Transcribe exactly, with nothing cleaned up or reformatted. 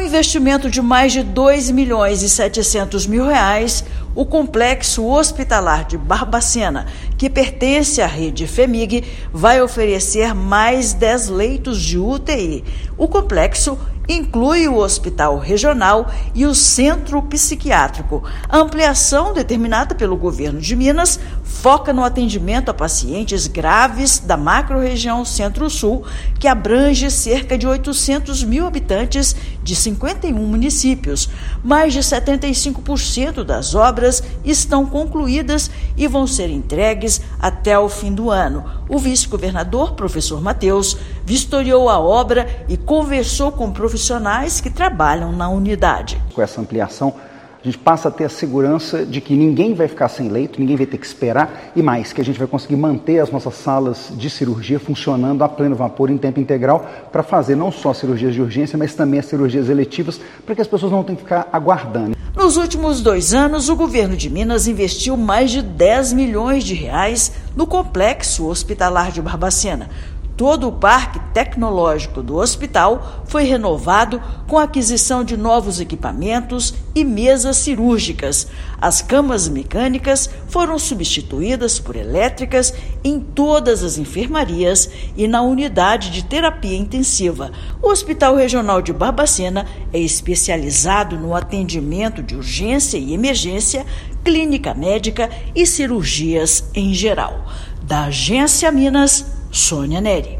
investimento de mais de dois milhões e setecentos mil reais, o complexo hospitalar de Barbacena, que pertence à rede FHEMIG, vai oferecer mais dez leitos de U T I. O complexo inclui o Hospital Regional e o Centro Psiquiátrico. A ampliação determinada pelo governo de Minas foca no atendimento a pacientes graves da macro-região Centro-Sul, que abrange cerca de oitocentos mil habitantes de cinquenta e um municípios. Mais de setenta e cinco por cento das obras estão concluídas e vão ser entregues até o fim do ano. O vice-governador, professor Matheus, vistoriou a obra e conversou com profissionais que trabalham na unidade. Com essa ampliação, a gente passa a ter a segurança de que ninguém vai ficar sem leito, ninguém vai ter que esperar, e mais, que a gente vai conseguir manter as nossas salas de cirurgia funcionando a pleno vapor em tempo integral para fazer não só cirurgias de urgência, mas também as cirurgias eletivas, para que as pessoas não tenham que ficar aguardando. Nos últimos dois anos, o governo de Minas investiu mais de dez milhões de reais no complexo hospitalar de Barbacena. Todo o parque tecnológico do hospital foi renovado com a aquisição de novos equipamentos e mesas cirúrgicas. As camas mecânicas foram substituídas por elétricas em todas as enfermarias e na unidade de terapia intensiva. O Hospital Regional de Barbacena é especializado no atendimento de urgência e emergência, clínica médica e cirurgias em geral. Da Agência Minas, Sônia Neri.